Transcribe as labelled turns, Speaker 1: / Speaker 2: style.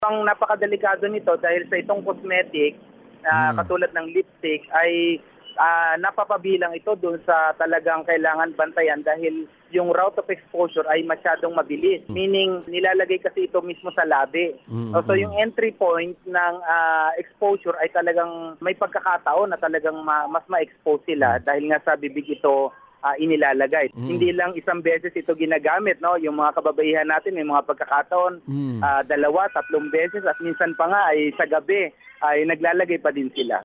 Speaker 1: Ang napakadelikado nito dahil sa itong cosmetic, katulad ng lipstick, ay napapabilang ito doon sa talagang kailangan bantayan dahil yung route of exposure ay masyadong mabilis. Meaning, nilalagay kasi ito mismo sa labi. So yung entry point ng exposure ay talagang may pagkakataon na talagang mas ma-expose sila dahil nga sa bibig ito inilalagay. Hindi lang isang beses ito ginagamit, no? Yung mga kababaihan natin may mga pagkakataon, 2, 3 beses at minsan pa nga ay sa gabi ay naglalagay pa din sila.